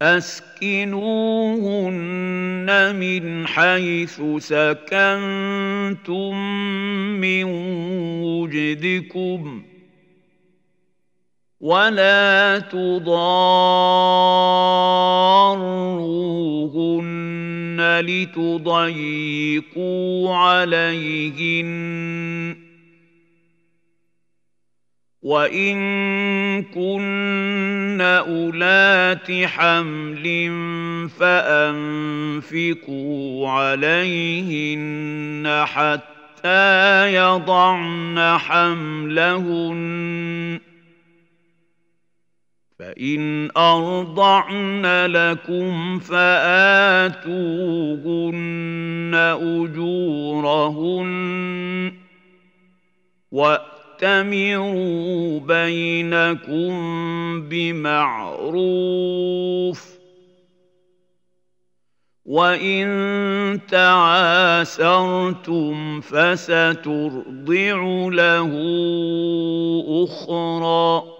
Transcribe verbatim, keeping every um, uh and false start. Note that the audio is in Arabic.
أسكنوهن من حيث سكنتم من وجدكم ولا تضاروهن لتضيقوا عليهن وإن كن أولات حمل فأنفقوا عليهن حتى يضعن حملهن فإن أرضعن لكم فآتوهن أجورهن وأتمروا بينكم بمعروف وإن تعاسرتم فسترضع له أخرى